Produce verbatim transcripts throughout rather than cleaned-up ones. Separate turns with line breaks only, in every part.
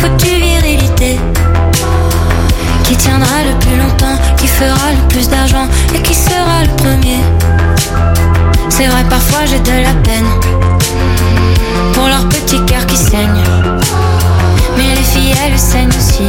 foutue virilité. Qui tiendra le plus longtemps, qui fera le plus d'argent et qui sera le premier. C'est vrai, parfois j'ai de la peine pour leur petit cœur qui saigne. Mais les filles, elles saignent aussi.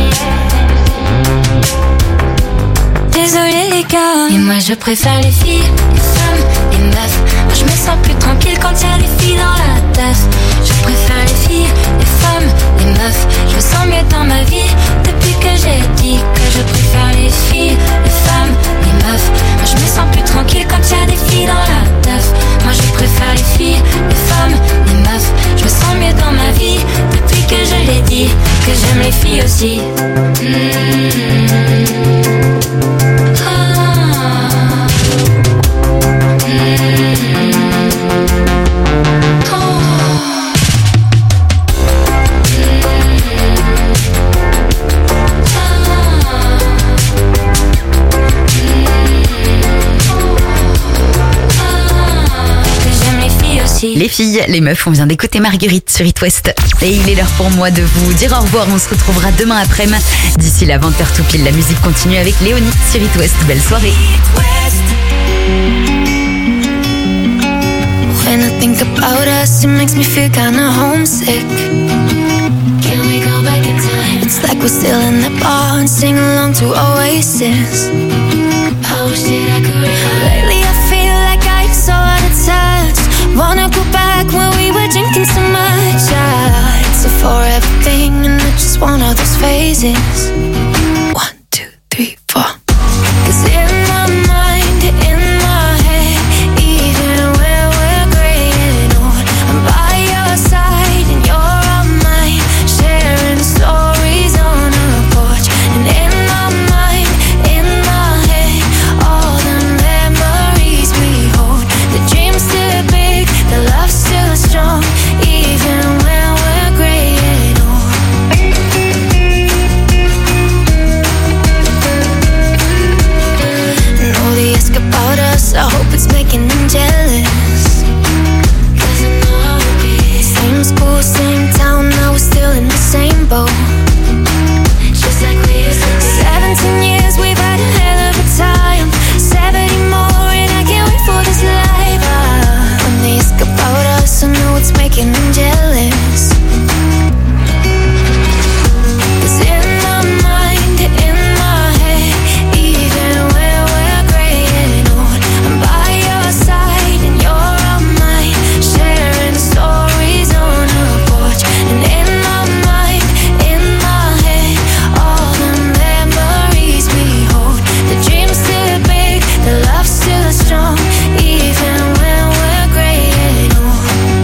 Désolé les gars, et moi je préfère les filles, les femmes, les meufs. Moi je me sens plus tranquille quand y'a des filles dans la teuf. Je préfère les filles, les femmes, les meufs. Je me sens mieux dans ma vie depuis que j'ai dit que je préfère les filles, les femmes, les meufs. Moi je me sens plus tranquille quand y'a des filles dans la teuf. Moi je préfère les filles, les femmes, les meufs. Je me sens mieux dans ma vie depuis que je l'ai dit que j'aime les filles aussi. Mmh.
Les filles, les meufs, on vient d'écouter Marguerite sur It West. Et il est l'heure pour moi de vous dire au revoir. On se retrouvera demain après-midi. D'ici la vingt heures tout pile, la musique continue avec Léonie sur It West. Belle soirée.
When I think about us, it makes me feel kinda homesick. Can we go back in time? It's like we're still in the bar and sing along to Oasis. I wish that I could. Lately I feel like I'm so out of touch. Wanna go back when we were drinking so much. Yeah, it's a forever thing and I just want all those phases. One, two, three, four. Cause in my mind, in my head, even when we're gray and old, I'm by your side and you're on mine, sharing stories on a porch. And in my mind, in my head, all the memories we hold. The dreams still big, the love's still strong, even when we're gray and old. And all they ask about us, I hope it's making them jealous. Cause I know how it be. Same school, same town, now we're still in the same boat. Just like we used to be. Seventeen years, we've had a hell of a time. Seventy more and I can't wait for this life. Ah, when they ask about us, I know it's making them jealous. Cause in my mind, in my head, even when we're gray and old, I'm by your side and you're on mine, sharing stories on a porch. And in my mind, in my head, all the memories we hold. The dreams still big, the love's still strong, even when we're gray and old.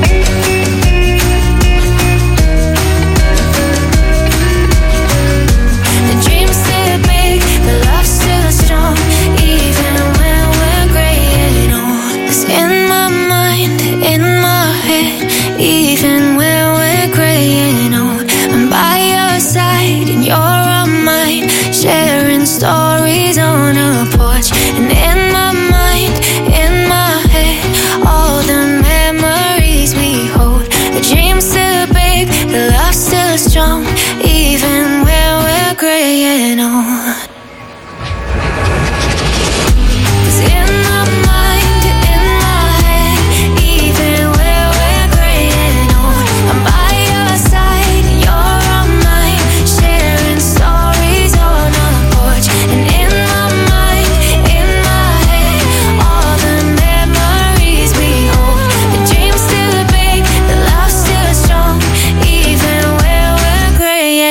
The dreams still big, the love's still strong, even when we're gray and old. 'Cause in my mind, in my head, even when we're gray and old, I'm by your side and you're on mine, sharing stories on a porch. And in my mind, in my head, all the memories we hold. The dreams still big, the love's still strong, even when we're gray and old. 'Cause in my mind, in my head, even when we're gray and old, I'm by your side and you're on mine, sharing stories on a porch. And in my mind, in my head, all the memories we hold. The dreams still big, the love's still strong, even when we're gray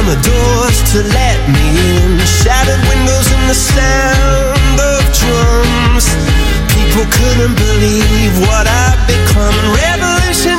on the doors to let me in. Shattered windows and the sound of drums. People couldn't believe what I'd become. Revolutionaries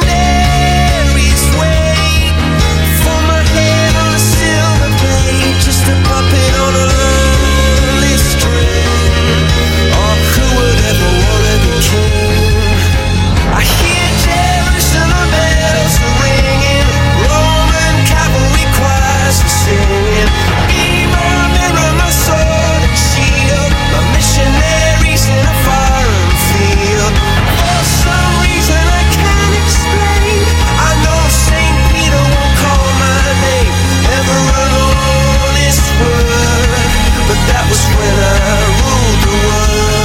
wait for my head on a silver plate, just a puppet on a lonely string. Oh, who would ever wanna be king? I hear Jerusalem bells ringing, Roman cavalry choirs are singing. Be my mirror, my sword and shield, my missionaries in a foreign field. For some reason I can't explain, I know Saint Peter won't call my name, ever an honest word, but that was when I ruled the world.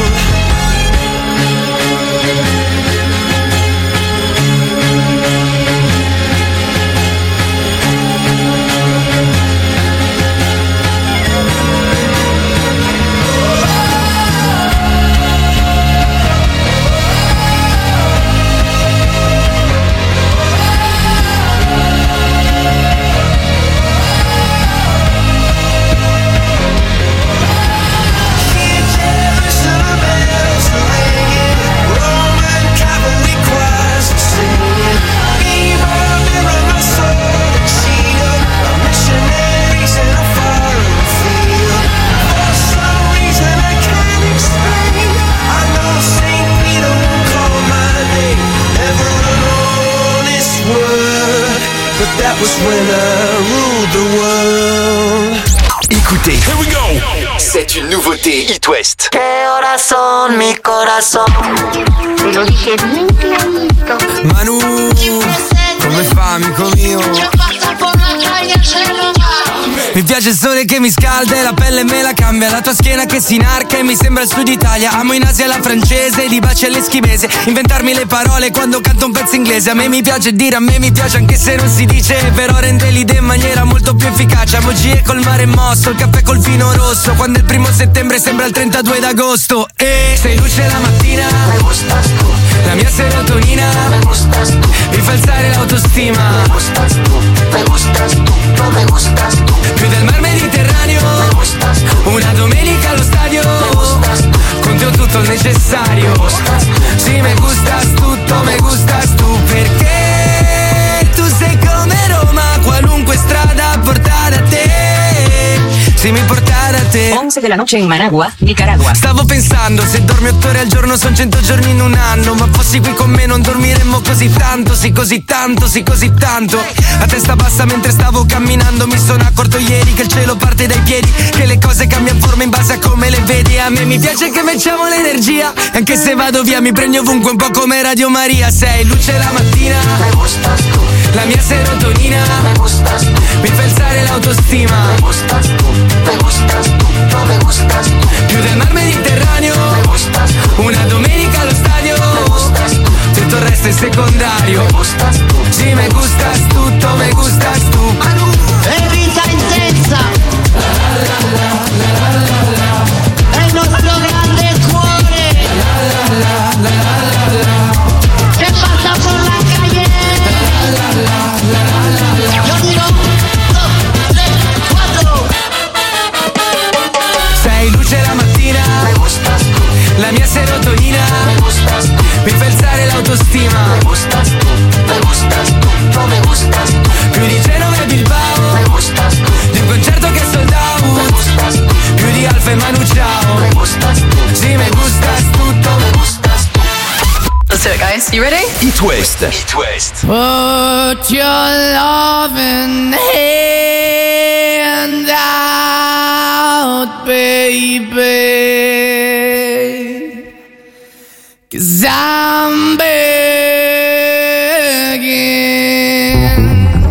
That was when I ruled the world.
Écoutez, here we go. C'est une nouveauté It West.
Corazón, mi corazón.
Te lo dice bien clarito.
Manu, come fa amico mio? Mi piace il sole che mi scalda e la pelle me la cambia. La tua schiena che si inarca e mi sembra il sud Italia. Amo in Asia la francese, di baci all'eschimese. Inventarmi le parole quando canto un pezzo inglese. A me mi piace dire, a me mi piace anche se non si dice, però rende l'idea in maniera molto più efficace. Amo G col mare mosso, il caffè col vino rosso, quando è il primo settembre sembra il trentadue d'agosto. E sei luce la mattina,
Me gustas tú,
la mia serotonina,
me gustas tú,
mi fa alzare l'autostima.
me gustas tú, me gustas tú, no me gustas tú.
Più del mar Mediterraneo,
Me gustas tú,
una domenica allo stadio,
me gustas tú,
con te ho tutto il necessario. Sì, me gustas tutto, me gustas tu, perché tu sei come Roma, qualunque strada porta da te. Sì, mi porta da te.
once de la noche en Managua, Nicaragua.
Stavo pensando, se dormi otto ore al giorno sono cento giorni in un anno. Ma fossi qui con me non dormiremmo così tanto, sì così tanto, sì così tanto. A testa bassa mentre stavo camminando mi sono accorto ieri che il cielo parte dai piedi, che le cose cambiano forma in base a come le vedi. A me mi piace che facciamo l'energia, anche se vado via mi prendi ovunque un po' come Radio Maria. Sei luce la mattina,
me gustas tú,
la mia serotonina,
me gustas tú,
mi fa alzare l'autostima.
me gustas tú, me gustas tú, no me gustas tú.
Più del mar Mediterraneo,
Me gustas tú,
una domenica allo stadio,
me gustas tú,
tutto il resto è secondario.
me gustas tú.
Sì, me gustas tutto, me gustas tu.
E risa intensa è il nostro grande cuore che passa por la calle. Yo digo dos, tres, cuatro.
Sei luce la mattina,
Me gustas tú,
la mia serotonina,
me gustas tú,
mi fa alzare l'autostima.
me gustas tú, me gustas tú, no me gustas tú.
Più di Genova e Bilbao,
Me gustas tú,
di un concerto che è sold
me
out,
gustas tú,
più di Alfa e Manu Ciao.
me gustas tú,
Sì, me gustas tutto,
me gustas tú.
Let's do it, guys. You ready?
It West. It West.
Put your loving hand out, baby, 'cause I'm begging.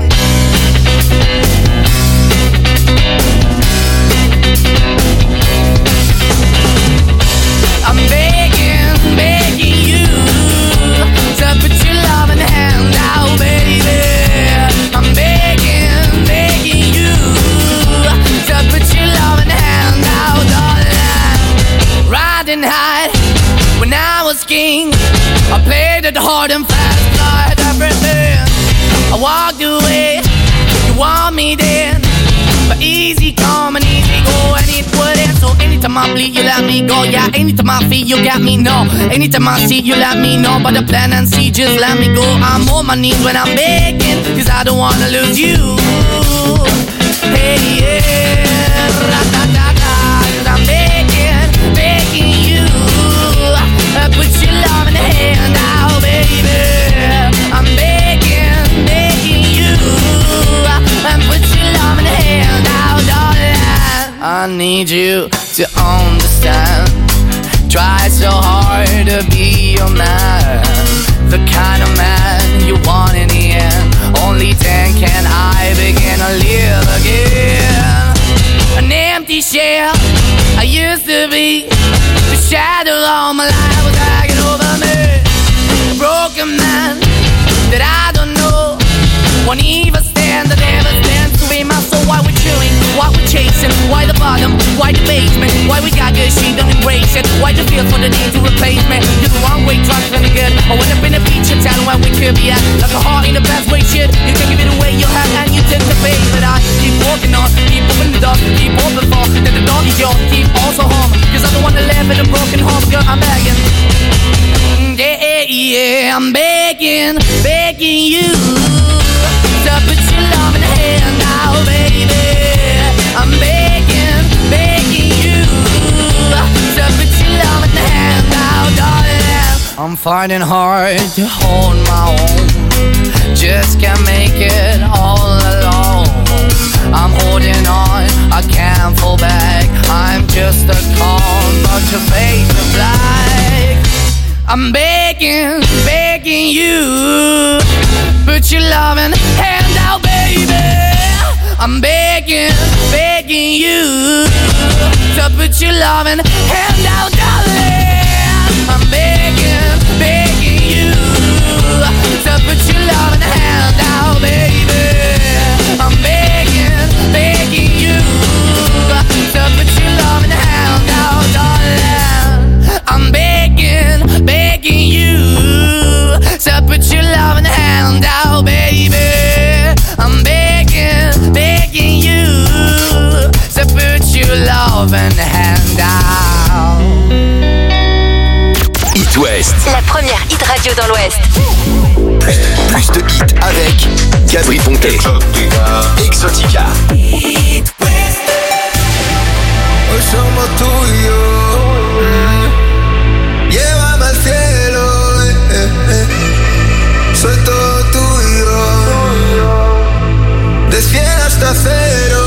I'm begging, begging you to put your loving hand out, baby. I'm begging, begging you to put your loving hand out, darling. Riding high when I was king, I played it hard and fast, tried everything. I walked away, you want me then, Anytime I bleed, you let me go. Yeah, anytime I feel, you got me, no. Anytime I see, you let me know. But the plan and see, just let me go. I'm on my knees when I'm begging, cause I don't wanna lose you. Hey, yeah, ra-da-da-da, cause I'm begging, begging you. Uh, put your love in the hand now, baby. I'm begging, begging you. Uh, put your love in the hand now, darling. I need you to understand. Try so hard to be your man, the kind of man you want in the end. Only then can I begin to live again. An empty shell I used to be, the shadow all my life was hanging over me. A broken man that I don't know won't even stand, that never stands to be my soul. Why we're chewing, why we're chasing, why the bottom, why the basement, why we got good, she don't embrace it. Why the feel for the need to replace me? You're the wrong way, trying to good. I went up in a feature town where we could be at, like a heart in the best way, shit. You can give it away, you have, and you take the bait. But I keep walking on, keep moving the dog, keep open for that the dog is yours, keep also home. Cause I'm the one that live in a broken home, girl, I'm begging. Yeah, yeah, I'm begging, begging you to put your love in the hand now, baby. I'm begging, begging you to put your love in the hand now, darling. I'm finding hard to hold my own, just can't make it all alone. I'm holding on, I can't fall back. I'm just a call, but your face is black. I'm begging, begging you, put your loving hand out, baby. I'm begging, begging you to put your loving hand out, darling. I'm begging, begging you to put your loving hand out, baby. I'm begging, begging you to put your loving hand out, darling. I'm begging, begging you to put your loving hand out, baby. I'm begging, begging you to put your loving hand out.
It West.
La première hit radio dans l'Ouest.
Plus, plus de hits avec Gabri Ponte. Exotica. It West.
Hoy somos tú y yo. Mm. Llévame al cielo. Eh, eh, eh. Soy todo tuyo. De cien hasta cero.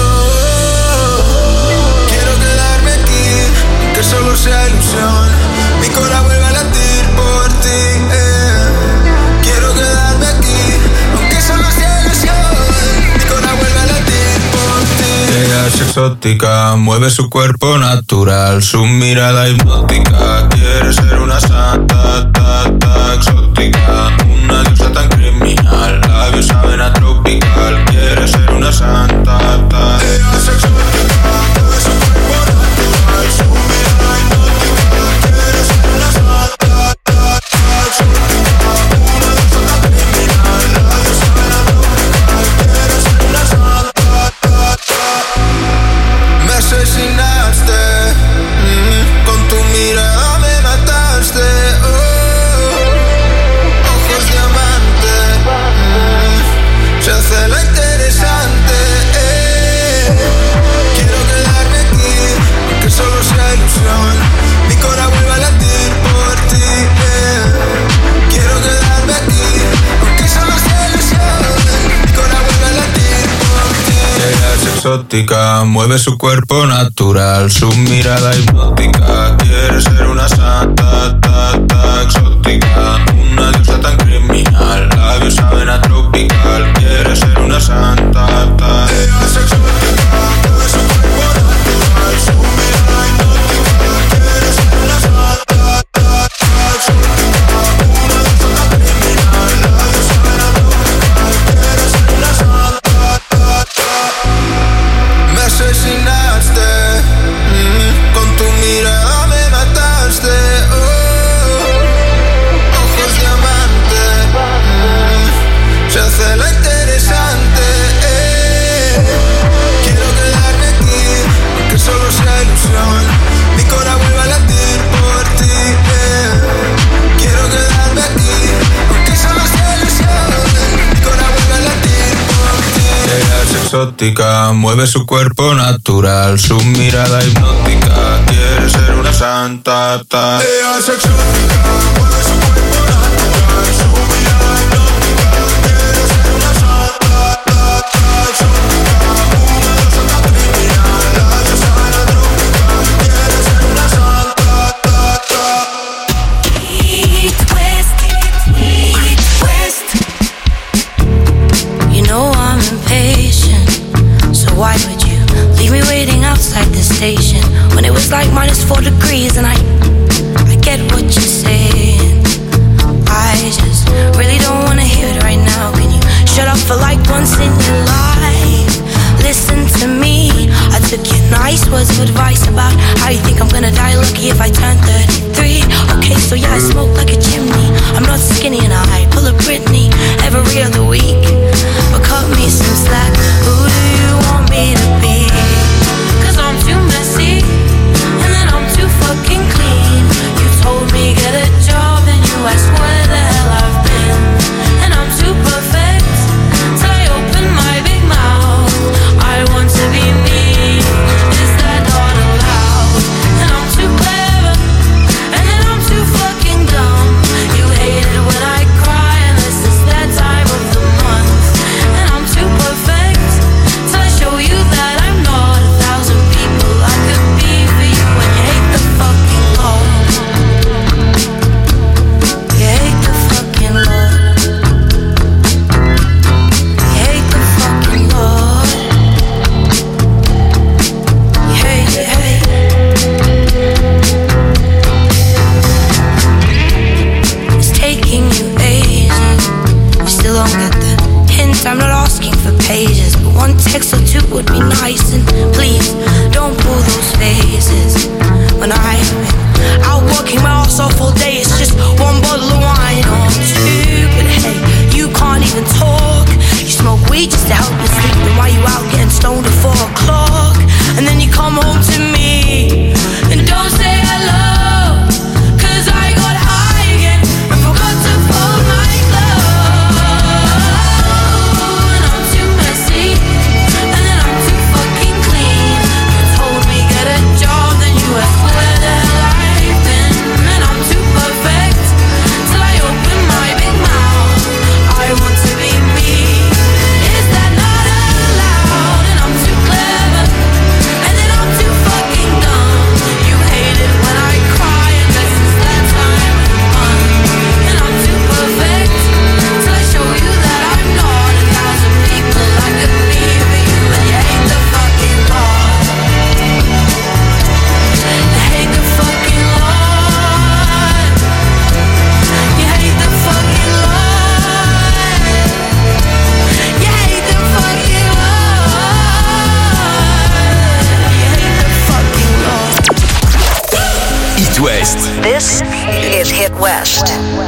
Quiero quedarme aquí, que solo sea ilusión. Mi corazón vuelve a latir por ti. Eh. Quiero quedarme aquí, aunque solo sea ilusión. Mi corazón vuelve a latir por ti. Ella es exótica, mueve su cuerpo natural, su mirada hipnótica. Quiere ser una santa, ta, ta, exótica. Una diosa tan criminal, labios saben a tropical. Quiere ser una santa, ta. Ella es exótica, mueve su cuerpo natural, su mirada hipnótica. Quiere ser una santa, ta, ta, exótica. Una diosa tan criminal, labios saben a tropical. Quiere ser una santa, ta, ta. Me asesinaste, mm, con tu mirada me mataste. Oh, ojos diamante, mm, se hace la interesante. Eh. Quiero quedarme aquí, aunque solo sea ilusión. Mi corazón vuelve a latir por ti. Eh. Quiero quedarme aquí, aunque solo sea ilusión. Mi corazón vuelve a latir por ti. Ella es exótica, mueve su cuerpo natural, su mirada hipnótica. Quiere ser una santa, ta, ta, exótica. Una diosa tan criminal, labios saben a tropical. Quiere ser una santa, ta. Ella es exótica, mueve su cuerpo natural, su mirada hipnótica. Quiere ser una santa, ta, ta, exótica. Una diosa tan criminal, labios saben a tropical. Quiere ser una santa, ta, ta. Me asesinaste, mm, con tu mirada me mataste. Oh, ojos diamante, mm, se hace la interesante. Eh.
exótica, mueve su cuerpo natural, su mirada hipnótica, quiere ser una santa. Ta. Ella es exótica, mueve su cuerpo natural, su mirada hipnótica, quiere ser una santa. Ta, ta, exótica, húmedo, santa criminal, la diosa de la trópica, quiere ser una santa. Ta, ta.
East West, East West. You know I'm impatient, so why would you leave me waiting outside the station when it was like minus four degrees? And I, I get what you're saying. I just really don't wanna hear it right now. Can you shut up for like once in your life? Listen to me. I took your nice words of advice about how you think I'm gonna die lucky if I turn thirty-three. Okay, so yeah, I smoke like a chimney. I'm not skinny and I pull a Britney every other week. But cut me some slack. Who do you want me to be? Cause I'm too messy and then I'm too fucking clean. You told me get a job and you asked where the hell I've been. And I'm too perfect till I open my big mouth. I want to be me. Is that not allowed? And I'm too clever and then I'm too fucking dumb. You hate it when I cry and this is that time of the month. And I'm too perfect till I show you that I'm not a thousand people I could be for you. And you hate the fucking Lord. You hate the fucking Lord. You hate the fucking Lord. You hate, you hate. It's taking you ages. You still don't get the hint. I'm not asking for pages, but one text or two would be nice. And please don't pull those phases. When I've been out working my ass off all day, it's just one bottle of wine or two. But hey, you can't even talk. You smoke weed just to help you sleep. Then why you out getting stoned at four o'clock? And then you come home to me and don't say hello. Cause I got high again and forgot to fold my clothes. And I'm too messy and then I'm too fucking clean. You told me get a job, then you asked where the hell I've been. And I'm too perfect till I open my big mouth. I want to be me. Is that not allowed? And I'm too clever and then I'm too fucking dumb. You hate it when I cry and this is that time of the month. And I'm too perfect till I show you that I'm not a thousand people I could be for you. And you hate the fucking Lord. You hate the fucking Lord. You hate the fucking Lord. You hate the fucking Lord. You hate the fucking Lord.
It West.
This is Hit West.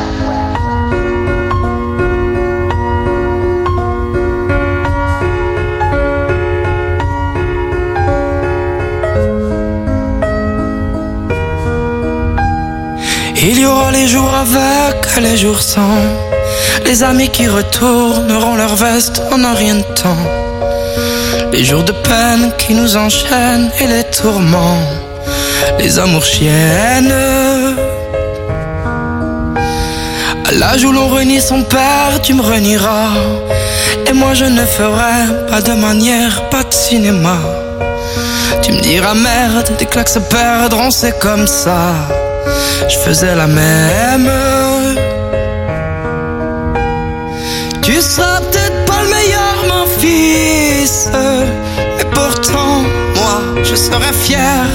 Il y aura les jours avec, les jours sans. Les amis qui retourneront leur veste en un rien de temps. Les jours de peine qui nous enchaînent et les tourments. Les amours chiennes. À l'âge où l'on renie son père, tu me renieras. Et moi je ne ferai pas de manière, pas de cinéma. Tu me diras merde, des claques se perdront, c'est comme ça. Je faisais la même. Tu seras peut-être pas le meilleur, mon fils, mais pourtant, moi, je serai fier.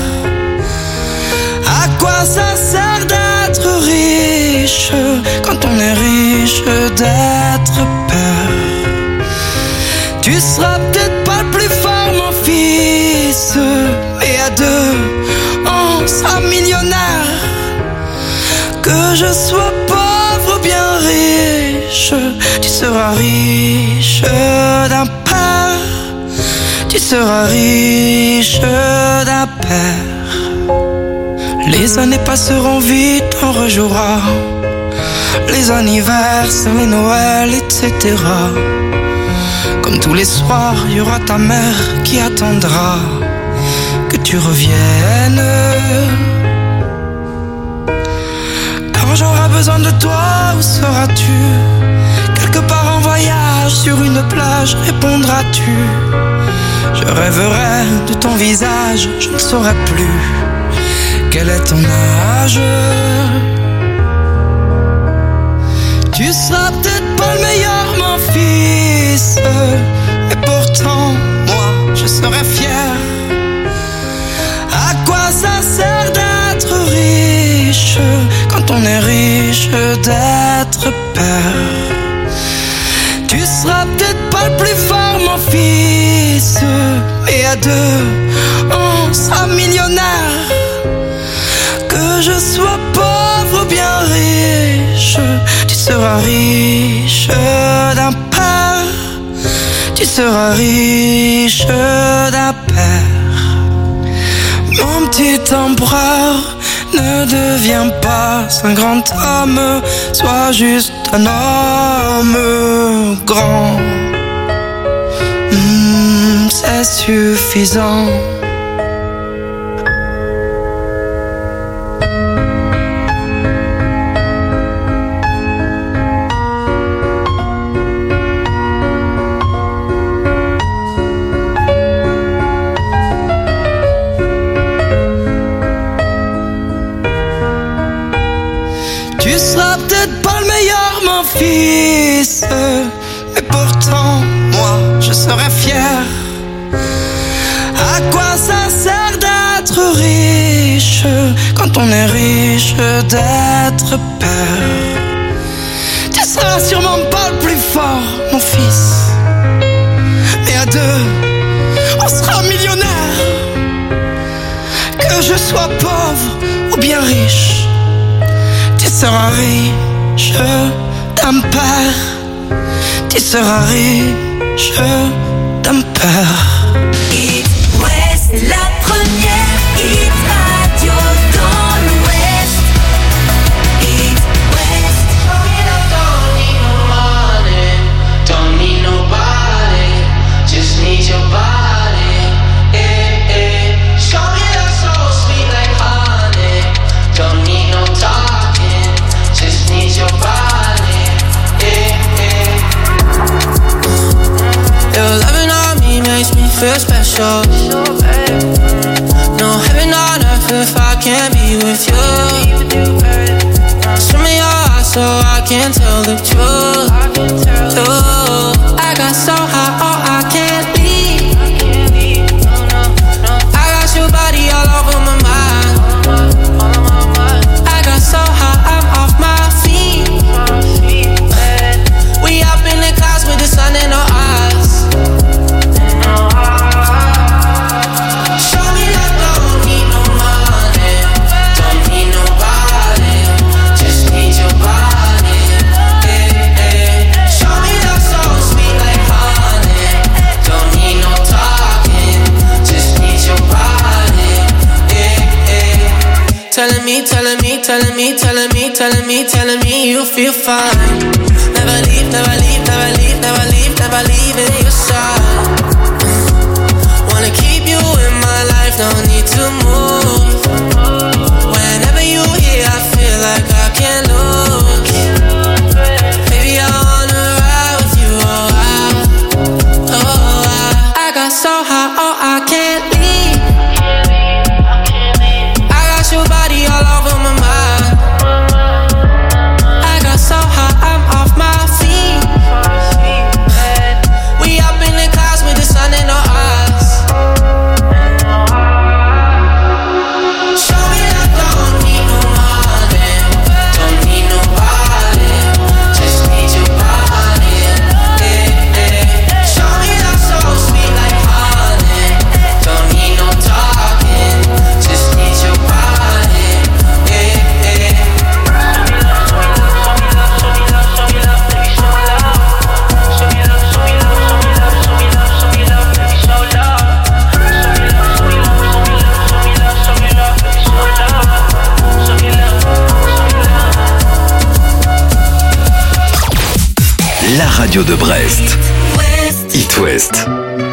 À quoi ça sert d'être riche quand on est riche d'être père? Tu seras peut-être pas le plus fort, mon fils, mais à deux, on sera millionnaire. Que je sois pauvre ou bien riche, tu seras riche d'un père. Tu seras riche d'un père. Les années passeront vite, on rejouera les anniversaires, les Noëls, et cetera.
Comme tous les soirs, il y aura ta mère qui attendra que tu reviennes. Quand j'aurai besoin de toi, où seras-tu? Quelque part en voyage, sur une plage, répondras-tu? Je rêverai de ton visage, je ne saurai plus quel est ton âge. Tu seras peut-être pas le meilleur, mon fils, mais pourtant, moi, je serai fier. À quoi ça sert d'être riche quand on est riche d'être père? Tu seras peut-être pas le plus fort, mon fils, mais à deux, on sera millionnaire. Que je sois pauvre ou bien riche, tu seras riche d'un père. Tu seras riche d'un père. Mon petit empereur, ne deviens pas un grand homme, sois juste un homme grand. Mmh, c'est suffisant. Tu seras peut-être pas le meilleur, mon fils, mais pourtant, moi, je serai fier. À quoi ça sert d'être riche quand on est riche d'être père? Tu seras sûrement pas le plus fort, mon fils, mais à deux, on sera millionnaire. Que je sois pauvre ou bien riche, tu seras riche d'un père. Tu seras riche d'un père.
It West, la première hit radio dans l'Ouest. It West.
Don't need no money, don't need nobody, just need your body. Eh, eh. Show me that soul sweet like honey. Don't need no talking, just need your body. Eh, eh. Your loving on me makes me feel special. No heaven on earth if I can't be with you. Show me your eyes so I can tell the truth. Ooh, I got so high, oh I can't leave. I got your body all over my mind. I got so high, I'm off my feet. We up in the clouds with the sun in our eyes. Show me that don't need no money, don't need nobody, just need your body. Eh, eh. Show me that soul sweet like honey. Don't need no talking, just need your body. Eh, eh. Telling me, telling me, telling me, telling me, telling me, telling me you feel fine. Never leave, never leave, never leave, never leave, never leave in your side. Wanna keep you in my life, no need to move. Whenever you here, I feel like I can't lose. Baby, I wanna ride with you, oh I, oh I. I got so high, oh I can't leave. I got your body all over my mind. I got so high, I'm off my feet. We up in the clouds with the sun in our eyes. Show me that don't need no money, don't need nobody, just need your body. Eh, eh. Show me that soul sweet like honey. Don't need no talking, just need your body. Eh, eh.
La radio de Brest.
West.
It West.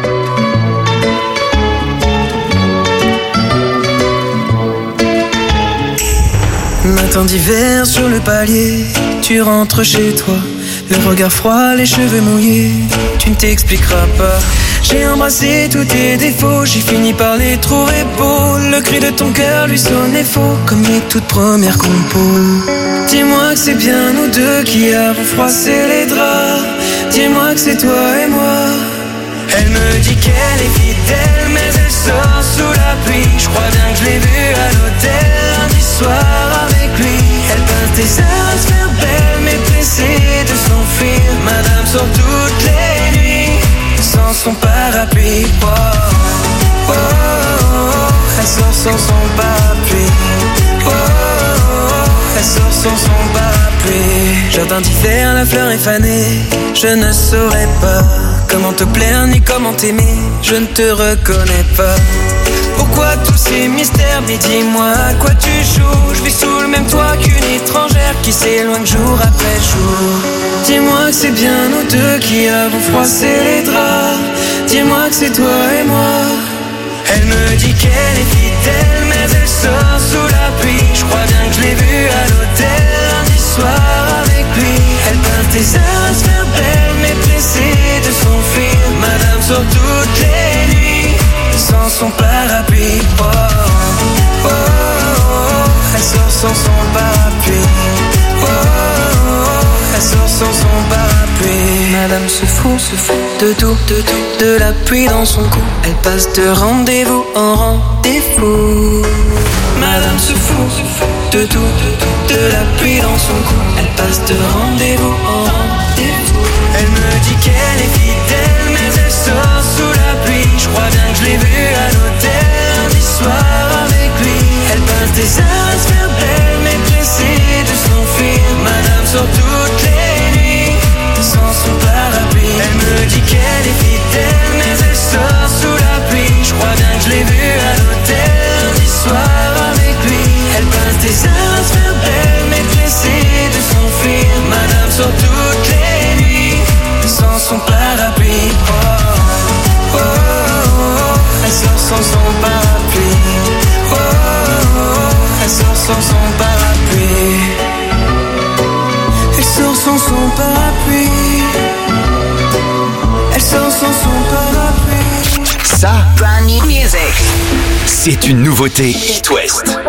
Matin d'hiver sur le palier, tu rentres chez toi, le regard froid, les cheveux mouillés, tu ne t'expliqueras pas. J'ai embrassé tous tes défauts, j'ai fini par les trouver beaux. Le cri de ton cœur lui sonnait faux, comme les toutes premières compos. Dis-moi que c'est bien nous deux qui avons froissé les draps. Dis-moi que c'est toi et moi. Elle me dit qu'elle est fidèle, mais elle sort sous la pluie. Je crois bien que je l'ai vue à l'hôtel lundi soir avec lui. Elle passe des heures à se faire belle, mais pressée de s'enfuir. Madame sort toutes les nuits sans son parapluie. Oh, oh, oh, oh. Elle sort sans son parapluie. Oh, oh, oh. Elle sort sans son parapluie. Jardin d'hiver, la fleur est fanée. Je ne saurais pas comment te plaire ni comment t'aimer. Je ne te reconnais pas. Pourquoi tous ces mystères? Mais dis-moi à quoi tu joues. Je vis sous le même toit qu'une étrangère qui s'éloigne jour après jour. Dis-moi que c'est bien nous deux qui avons froissé les draps. Dis-moi que c'est toi et moi. Elle me dit qu'elle est fidèle, mais elle sort sous la pluie. Je crois bien que je l'ai vue à l'hôtel lundi soir avec lui. Elle passe des heures à se faire belle, mais pressée de s'enfuir. Madame sort toutes les nuits sans son parapluie. Oh, oh, oh, oh. Elle sort sans son parapluie. Oh, oh, oh. Elle sort sans son parapluie. Madame se fout, se fout de tout, de tout, de la pluie dans son cou. Elle passe de rendez-vous en rendez-vous. Madame se fout, se fout de tout, de tout, de la pluie dans son cou. Elle passe de rendez-vous en rendez-vous. Elle me dit qu'elle est fidèle, mais elle sort sous la pluie. Je crois bien que je l'ai vue à l'hôtel lundi soir avec lui. Elle passe des heures à se faire belle, mais pressée de s'enfuir. Madame sort toutes les nuits sans son parapluie. Elle me dit qu'elle est fidèle, mais elle sort sous la pluie. Je crois bien que je l'ai vue à l'hôtel lundi soir avec lui. Elle passe des heures à se faire belle, mais pressée de s'enfuir. Madame sort toutes les nuits sans son parapluie. Oh, oh, oh, oh. Elle sort sans son parapluie. Oh, oh, oh. Elle sort sans son parapluie. Elle sort sans son parapluie. Elle sort sans son parapluie.
Ça, brand new music. C'est une nouveauté It West.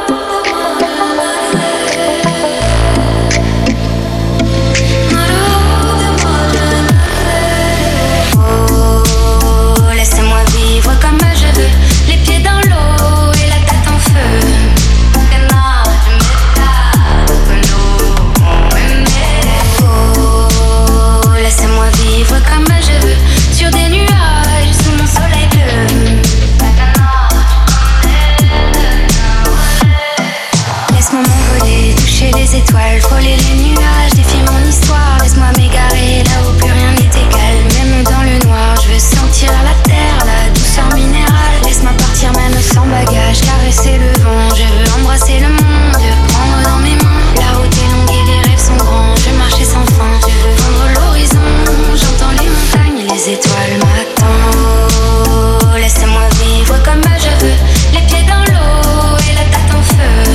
Étoiles, frôler les nuages, défier mon histoire. Laisse-moi m'égarer là où plus rien n'est égal. Même dans le noir, je veux sentir la terre, la douceur minérale. Laisse-moi partir même sans bagage, caresser le vent. Je veux embrasser le monde, te prendre dans mes mains. La route est longue et les rêves sont grands. Je veux marcher sans fin, je veux vendre l'horizon. J'entends les montagnes et les étoiles m'attendent. Oh, laisse-moi vivre comme je veux, les pieds dans l'eau et la tête en feu.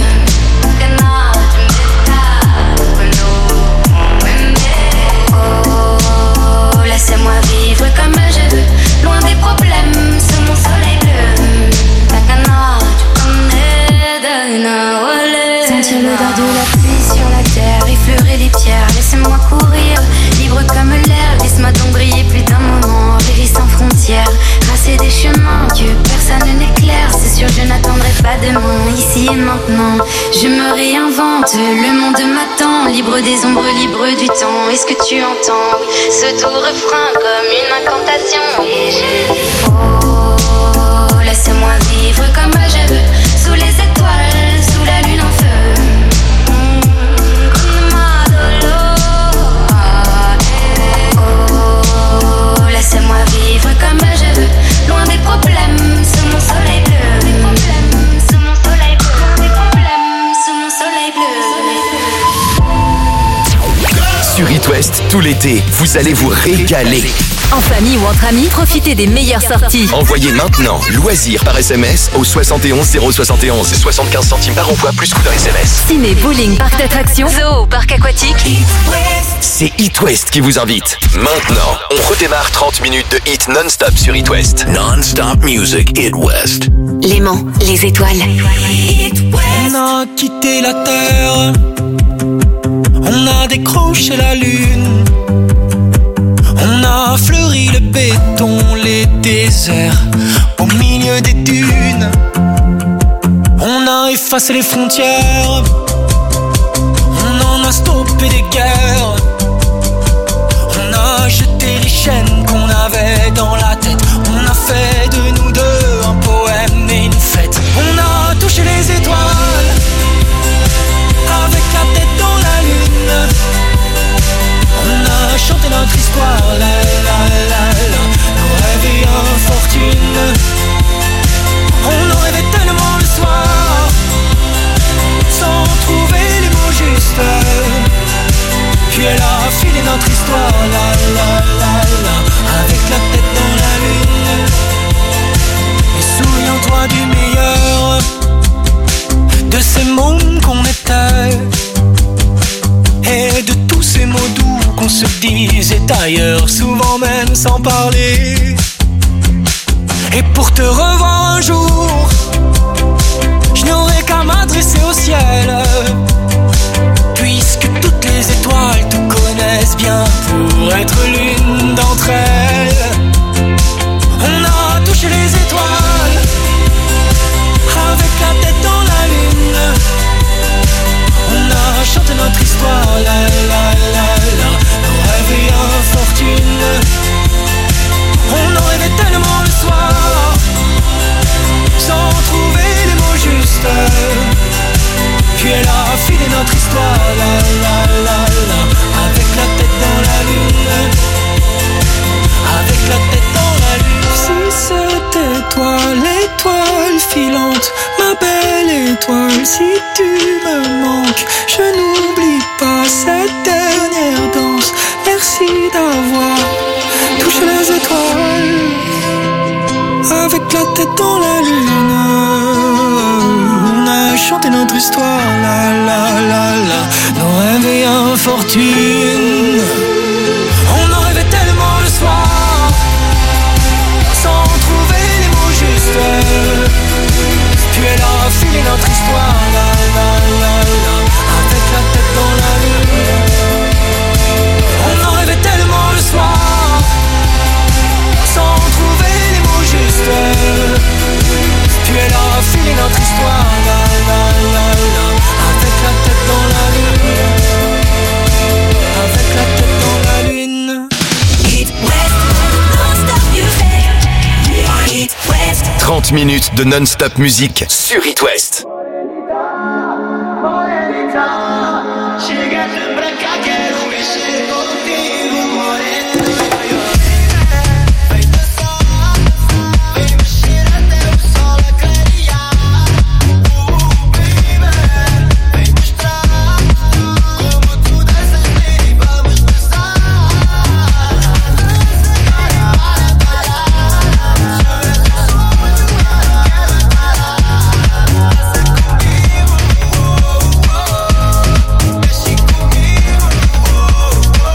Laisse-moi vivre comme je veux, loin des problèmes, sous mon soleil bleu. Takana, tu connais Dana Wale. Sentir l'odeur de la pluie sur la terre, effleurer les pierres. Laisse-moi courir, libre comme l'air. Laisse-moi donc briller plus d'un moment, rêver sans frontières. Tracer des chemins que personne n'éclaire. C'est sûr, je n'attendrai pas demain, ici et maintenant. Je me réinvente, le monde m'attend. Libre des ombres, libre du temps. Est-ce que tu entends ce doux refrain comme une incantation? Et je dis oh, laisse-moi vivre comme je veux, sous les étoiles, sous la lune en feu. Oh, laisse-moi vivre comme je veux, loin des problèmes, sous mon soleil bleu. Des problèmes, sous mon soleil bleu. Des problèmes, sous mon soleil bleu.
Sur It West, Tout l'été, vous allez vous régaler.
En famille ou entre amis, profitez des meilleures sorties.
Envoyez maintenant loisirs par S M S au soixante et onze zéro soixante et onze. soixante-quinze centimes par envoi plus coût d'un S M S.
Ciné, bowling, parc d'attractions, zoo, parc aquatique.
C'est It West qui vous invite. Maintenant, on redémarre trente minutes de hit non-stop sur It West. Non-stop music, It West.
L'aimant, les étoiles.
On a quitté la terre, on a décroché la lune, on a fleuri le béton, les déserts, au milieu des dunes. On a effacé les frontières, on en a stoppé des guerres. On a jeté les chaînes qu'on avait dans la tête. On a fait de nous deux un poème et une fête. On a touché les étoiles avec la tête dans la lune. On a chanté notre histoire, la la la la, nos rêves et infortunes. On en rêvait tellement le soir, sans trouver les mots justes. Puis elle a filé notre histoire, la la la la, avec la tête dans la lune. Et souviens-toi du meilleur, de ces mômes qu'on était, et de tous ces mots doux qu'on se disait ailleurs, souvent même sans parler. Et pour te revoir un jour, je n'aurai qu'à m'adresser au ciel, puisque toutes les étoiles te connaissent bien pour être l'une d'entre elles. On a touché les étoiles avec la tête dans la lune. On a chanté notre histoire, la la la la, nos rêves et infortunes. On en rêvait tellement le soir, sans trouver les mots justes. Puis elle a filé notre histoire, la la la la, avec la tête dans la lune. Avec la tête dans la lune. Si c'était toi, l'étoile filante, ma belle étoile, si tu me manques, je n'oublie pas cette dernière danse. Merci d'avoir touché les étoiles avec la tête dans la lune. On a chanté notre histoire, la la la la, nos rêves et infortunes. On en rêvait tellement le soir, sans trouver les mots justes. Puis elle a filé notre histoire, la la la la, avec la tête dans la lune. On en rêvait tellement le soir, sans trouver les mots justes. Puis elle a filé notre histoire, la la la la, avec la tête dans la lune. Avec la tête dans la lune. It West, non-stop music. It West.
trente minutes de non-stop musique sur It West.
Comigo,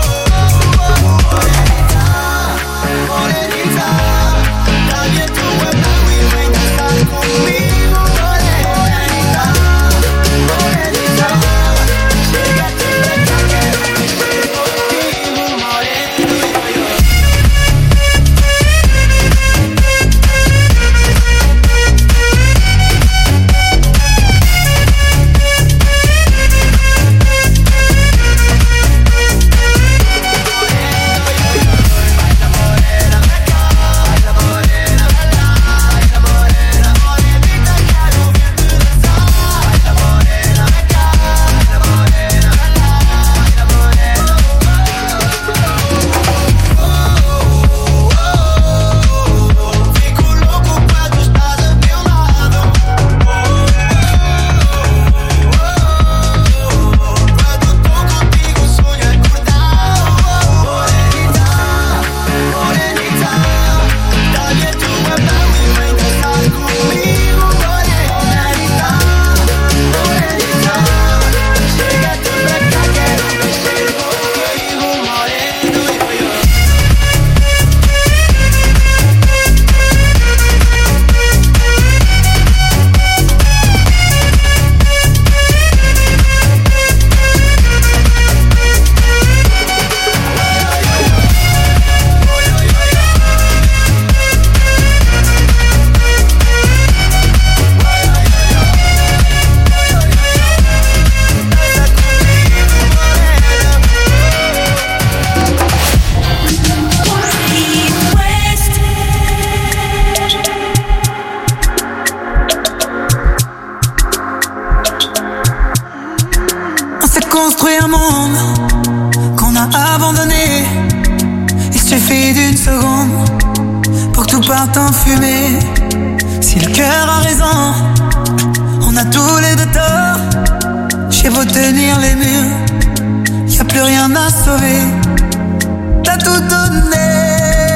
parfumé. Si le cœur a raison, on a tous les deux tort. J'ai beau tenir les murs, y a plus rien à sauver. T'as tout donné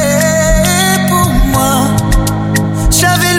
pour moi. J'avais le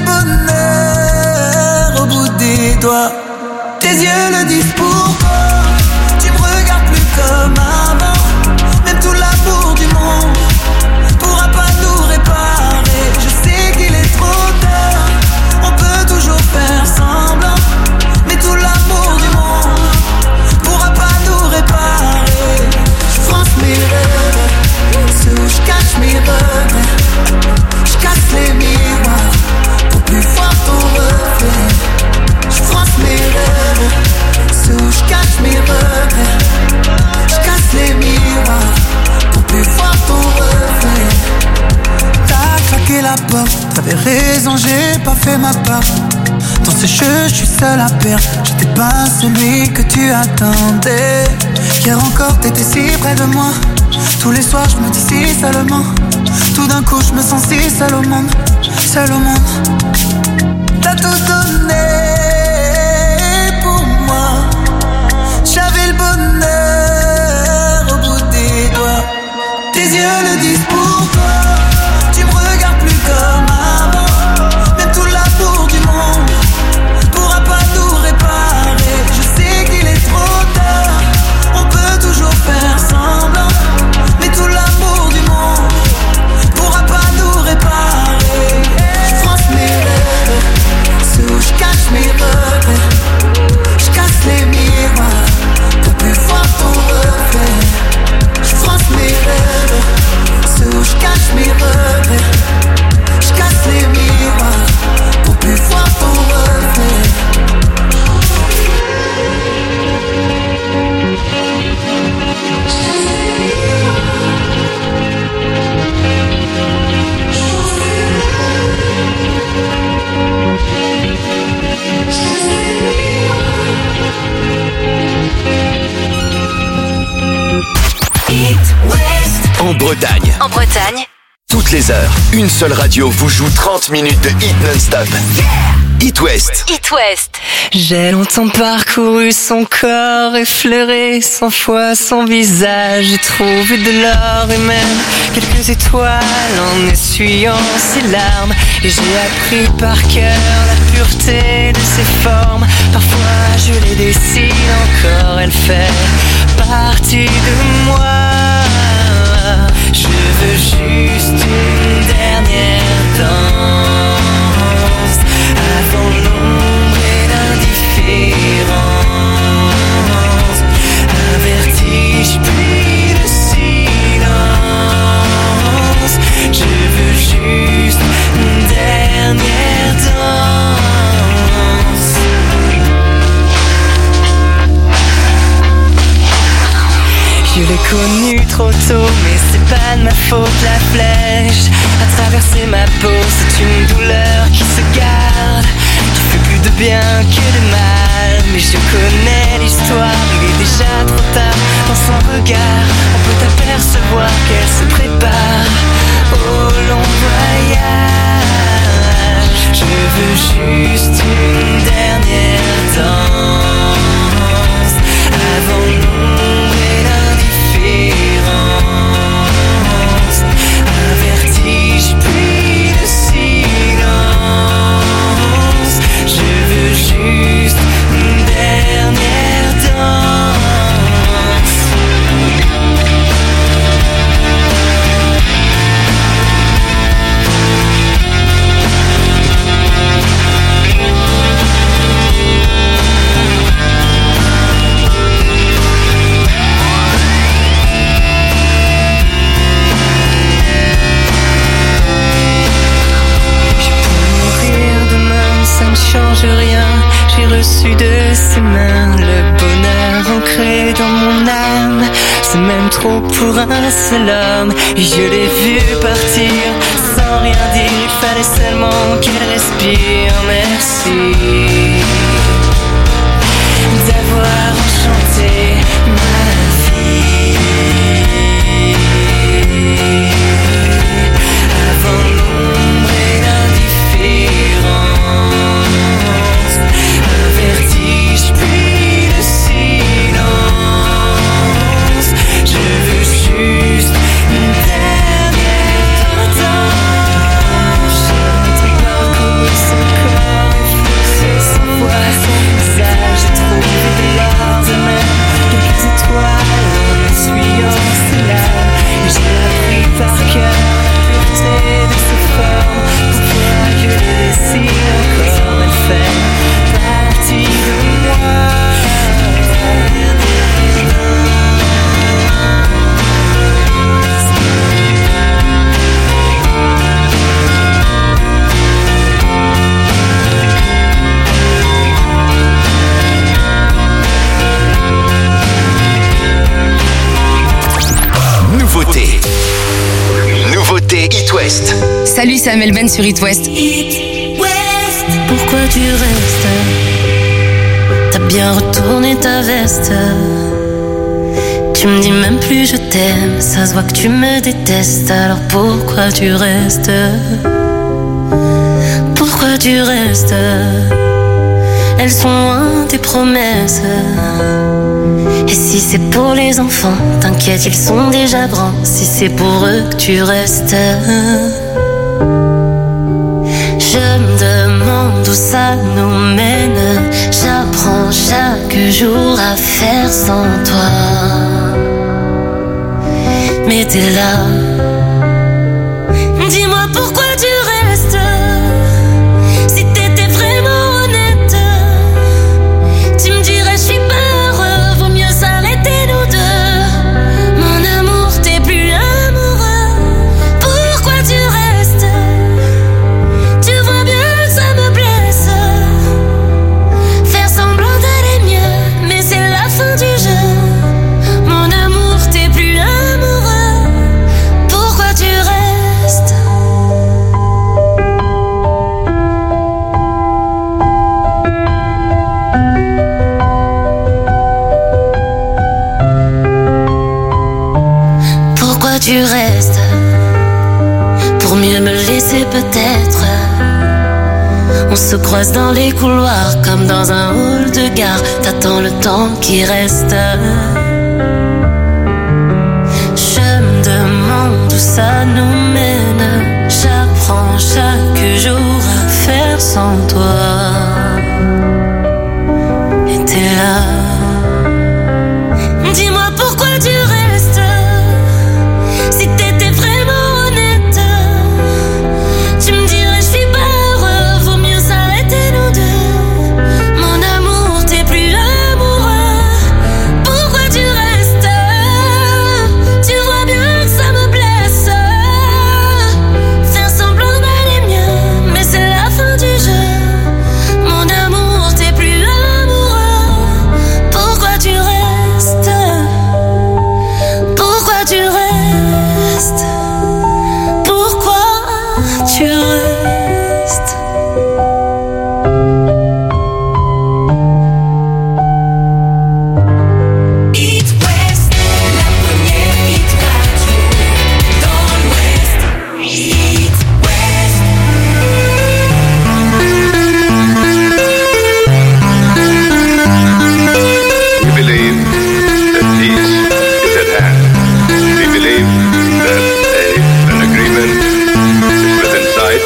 bonheur au bout des doigts. Tes yeux le disent pourquoi. Tu me regardes plus comme avant. Même tout l'amour du monde pourra pas nous réparer. Je sais qu'il est trop tard, on peut toujours faire semblant. Mais tout l'amour du monde pourra pas nous réparer. Je France mes rêves, ceux où je cache mes regrets. Je casse les miroirs pour plus voir ton reflet. Je France mes rêves, ceux où je cache mes regrets. Je casse les miroirs pour plus voir ton reflet. T'as claqué la porte, t'avais raison, j'ai pas fait ma part. Dans ce jeu, je suis seul à perdre. J'étais pas celui que tu attendais. Hier encore, t'étais si près de moi. Tous les soirs, je me dis si seulement. Tout d'un coup, je me sens si seul au monde. Seul au monde. T'as tout donné pour moi. J'avais le bonheur au bout des doigts. Tes yeux le disent pourquoi. Tu me regardes plus comme avant. Même tout l'amour du monde pourra pas nous réparer. Je sais qu'il est trop tard, on peut toujours faire semblant. Mais tout l'amour du monde pourra pas nous réparer. Je France mes rêves, ceux où je cache mes regrets. Je casse les miroirs pour plus voir ton reflet. Je France mes rêves, ceux où je cache mes regrets. Je casse les miroirs pour plus voir ton reflet.
En Bretagne.
En Bretagne.
Toutes les heures, une seule radio vous joue trente minutes de hit non-stop. It West.
It West. J'ai longtemps parcouru son corps, effleuré cent fois son visage. J'ai trouvé de l'or et même quelques étoiles en essuyant ses larmes. Et j'ai appris par cœur la pureté de ses formes. Parfois je les dessine encore, elle fait partie de moi. Je veux juste une dernière danse avant l'ombre et l'indifférence. Un vertige puis le silence. Je veux juste une dernière danse. Je l'ai connu trop tôt, mais c'est pas de ma faute. La flèche a traversé ma peau, c'est une douleur qui se garde, qui fait plus de bien que de mal. Mais je connais l'histoire, il est déjà trop tard. Dans son regard, on peut apercevoir qu'elle se prépare au long voyage. Je veux juste une dernière danse avant l'ombre et l'indifférence. Un vertige puis le silence. Je veux juste une dernière danse. Ça ne change rien, j'ai reçu de ses mains le bonheur ancré dans mon âme. C'est même trop pour un seul homme. Et je l'ai vu partir sans rien dire, il fallait seulement qu'elle respire. Merci d'avoir enchanté ma vie. Avant l'ombre et l'indifférence.
West.
Salut, c'est Amel Ben sur It West.
Pourquoi tu restes? T'as bien retourné ta veste. Tu me dis même plus je t'aime. Ça se voit que tu me détestes. Alors pourquoi tu restes? Pourquoi tu restes? Elles sont loin tes promesses. Et si c'est pour les enfants, t'inquiète, ils sont déjà grands. Si c'est pour eux que tu restes, je me demande où ça nous mène. J'apprends chaque jour à faire sans toi. Mais t'es là. Dis-moi pourquoi tu restes. Si t'étais vraiment honnête, tu me dirais je suis pas heureux. Vaut mieux s'arrêter nous deux. Mon amour, t'es plus amoureux. Pourquoi tu restes? Tu vois bien que ça me blesse. Faire semblant d'aller mieux, mais c'est la fin du jeu. Mon amour, t'es plus amoureux. Pourquoi tu restes? Pourquoi tu restes? Pour mieux me laisser peut-être. On se croise dans les couloirs comme dans un hall de gare. T'attends le temps qui reste. Je me demande où ça nous mène. J'apprends chaque jour à faire sans toi. Et t'es là. Dis-moi pourquoi tu restes. Si t'étais vraiment honnête, tu me dirais je suis pas heureux. Vaut mieux s'arrêter nous deux. Mon amour, t'es plus amoureux. Pourquoi tu restes? Tu vois bien que ça me blesse. Faire semblant d'aller mieux, mais c'est la fin du jeu. Mon amour, t'es plus amoureux. Pourquoi tu restes? Pourquoi tu restes? Pourquoi tu restes? It West, la première hit radio dans l'Ouest. It West.
We believe that peace is at hand. We believe that a, an agreement is within sight.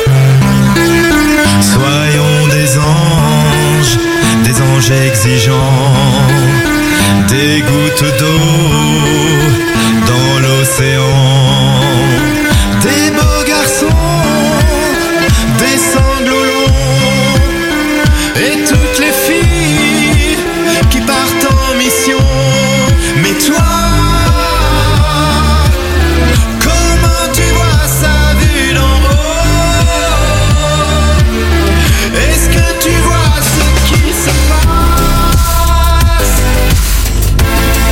Soyons des anges, des anges exigeants, des gouttes d'eau dans l'océan, des beaux garçons, des sanglots longs, et toutes les filles qui partent en mission. Mais toi, comment tu vois ça vu d'en haut? Est-ce que tu vois ce qui se passe?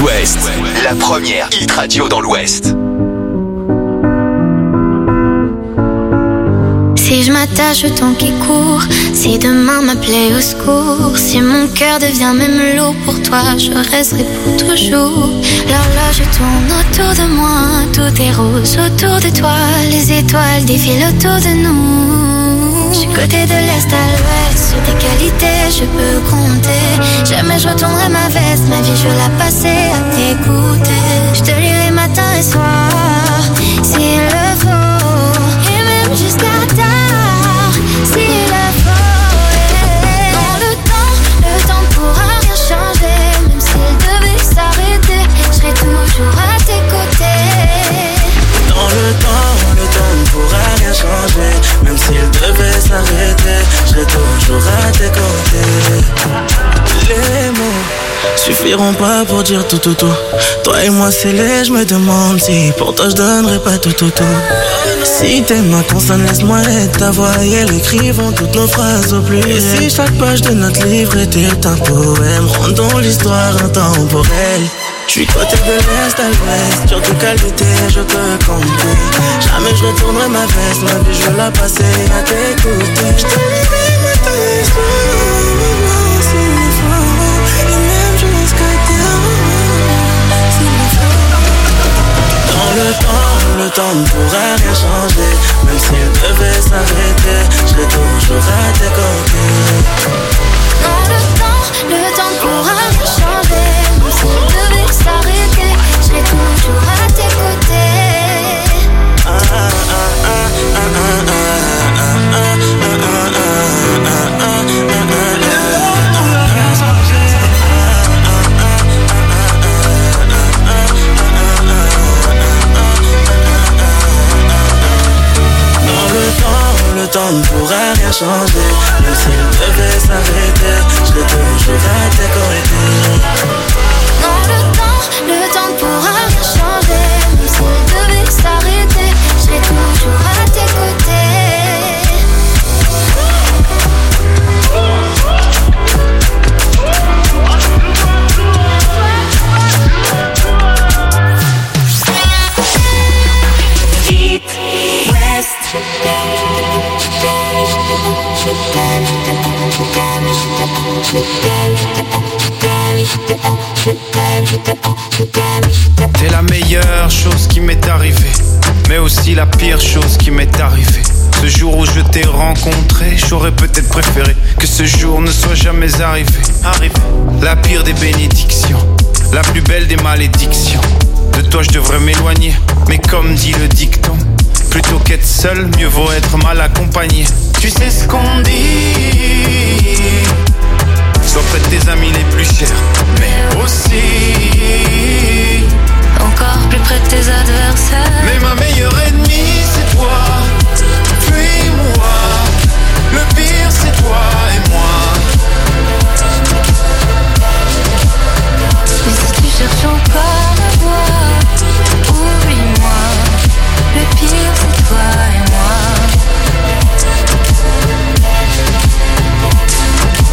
West, la première hit radio dans l'Ouest.
Si je m'attache au temps qui court, si demain m'appelait au secours, si mon cœur devient même lourd pour toi, je resterai pour toujours. L'horloge tourne autour de moi, tout est rose autour de toi, les étoiles défilent autour de nous. Je suis côté de l'est à l'ouest, sur tes qualités je peux compter. Jamais je retournerai ma veste, ma vie je veux la passer à t'écouter. Je te lirai matin et soir, s'il le faut, et même jusqu'à tard, s'il le faut. Yeah. Dans le temps, le temps ne pourra rien changer, même s'il devait s'arrêter, je serai toujours à tes côtés.
Dans le temps, le temps ne pourra rien changer, même s'il devait s'arrêter, je serai toujours à tes côtés. Les mots suffiront pas pour dire tout tout tout. Toi et moi c'est laid, je me demande si pour toi je donnerais pas tout tout tout. Si tes mains consonnes, laisse-moi être ta voix et elle écrivons toutes nos phrases au pluriel. Et si chaque page de notre livre était un poème, rendons l'histoire intemporelle. Je suis côté de l'est à l'ouest, sur tes qualités je peux compter. Jamais je retournerai ma veste, ma vie je veux la passer à t'écouter. Je te lirai matin et soir, s'il le faut, et même jusqu'à terre, s'il le faut. Dans le temps, le temps ne pourra rien changer, même s'il devait s'arrêter, je serai toujours à tes côtés.
Dans le temps, le temps ne pourra rien changer, même s'il devait s'arrêter, je serai toujours à tes côtés. Ah, ah, ah, ah, ah, ah, ah, ah, ah, ah,
le temps ne pourra rien changer, même s'il devait s'arrêter, je serai toujours à tes côtés.
Dans le temps, le temps ne pourra rien changer, même s'il devait s'arrêter, je serai toujours à tes côtés.
Hit West.
T'es la meilleure chose qui m'est arrivée, mais aussi la pire chose qui m'est arrivée. Ce jour où je t'ai rencontré, j'aurais peut-être préféré que ce jour ne soit jamais arrivé. Arrivé. La pire des bénédictions, la plus belle des malédictions. De toi je devrais m'éloigner, mais comme dit le dicton, plutôt qu'être seul, mieux vaut être mal accompagné. Tu sais ce qu'on dit, sois près de tes amis les plus chers, mais aussi
encore plus près de tes adversaires.
Mais ma meilleure ennemie c'est toi, puis moi. Le pire c'est toi et moi.
Mais si tu cherches encore à voir, oublie-moi. Le pire c'est toi et moi.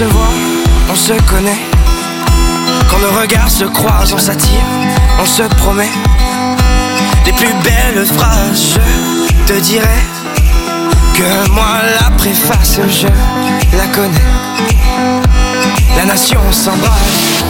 se voit, on se connaît. Quand nos regards se croisent, on s'attire, on se promet. Les plus belles phrases, je te dirai que moi la préface, je la connais. La nation s'embrasse.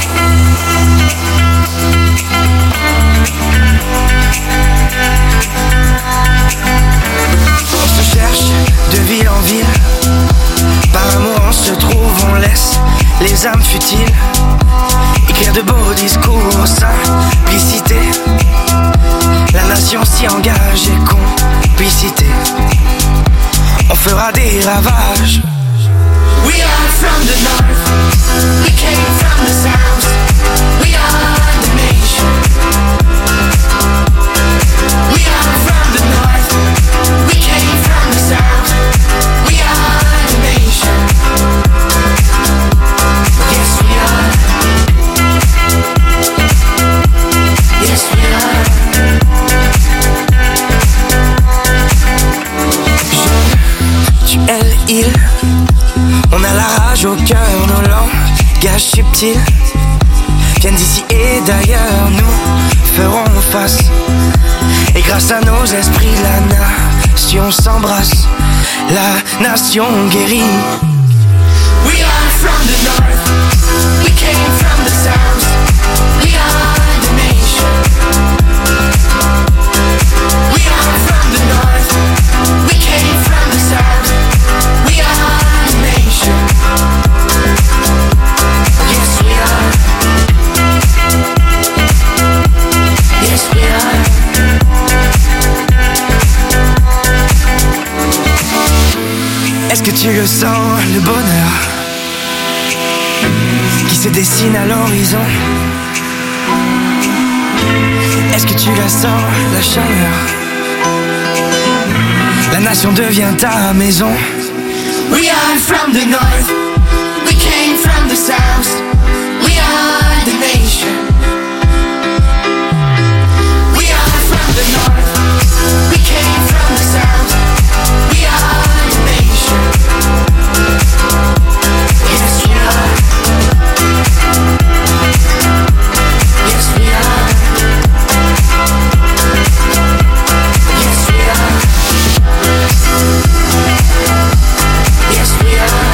On se cherche de ville en ville. Par amour on se trouve, on laisse les âmes futiles écrire de beaux discours, simplicité. La nation s'y engage et complicité. On fera des ravages.
We are from the north, we came from the south. We are the nation. We are from the north, we came from the south. We are the nation. Yes we are. Yes we are.
Je, tu, elle, il. On a la rage au cœur, nos langages subtils viennent d'ici et d'ailleurs, nous ferons face. Et grâce à nos esprits, la nation s'embrasse, la nation guérit.
We are from the north, we came from the south. We are the nation. We are from the north, we came from the south. We are the nation. Yes we are. Yes we are.
Est-ce que tu le sens, le bonheur qui se dessine à l'horizon? Est-ce que tu la sens, la chaleur? La nation devient ta maison.
We are from the north, we came from the south. We are the nation. We are from the north, we came from the south. We are the nation. Yes we are. Yes we are. Yes we are. Yes we are.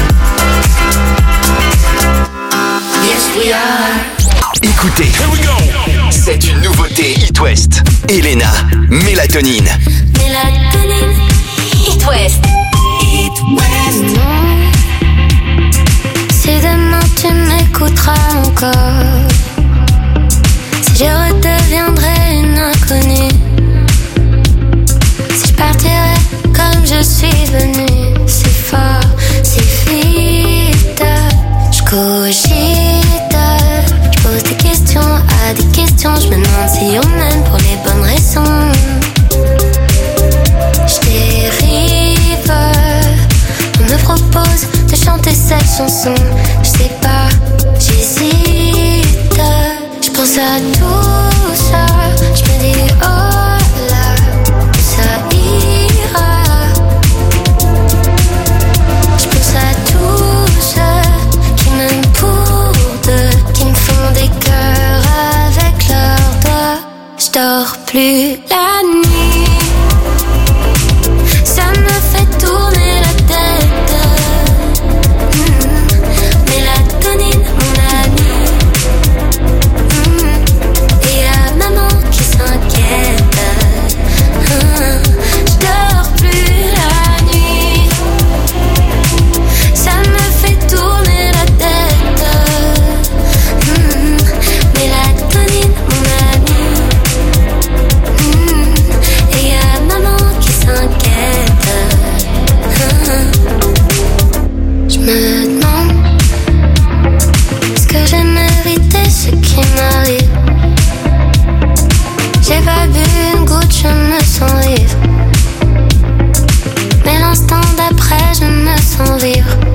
Yes we are.
Écoutez, c'est une nouveauté It West. Elena, Mélatonine.
Mélatonine. It West.
It West. Non. Si demain tu m'écouteras encore, si je redeviendrai une inconnue, si je partirai comme je suis venue, c'est fort, c'est vite. Je cogite, je pose des questions à des questions, je me demande si on m'aime pour les bonnes raisons. Je dérive, on me propose de chanter cette chanson. Je sais pas, j'hésite, je pense à tout ça. Je me dis oh là, ça ira. Je pense à tous ceux qui m'aiment pour deux, qui me font des cœurs avec leurs doigts. Je dors plus la nuit, ça me fait tourner la tête. Mmh. Mélatonine, mon ami. Mmh. Et y'a maman qui s'inquiète. Mmh. Je dors plus la nuit, ça me fait tourner la tête. Mmh. Mélatonine, mon ami. Mmh. Et y'a maman qui s'inquiète. Je me demande, est-ce que j'ai mérité ce qui m'arrive? J'ai pas bu une goutte, je me sens vivre. Mais l'instant d'après, je me sens vivre.